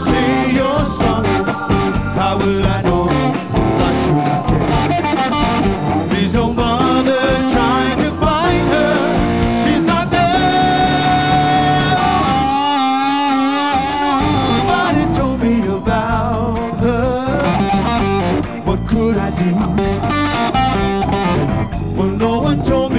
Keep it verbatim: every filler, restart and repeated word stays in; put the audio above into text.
say you're sorry. How would I know? Why should I care? Please don't bother trying to find her. She's not there. Nobody told me about her. What could I do? Well, no one told me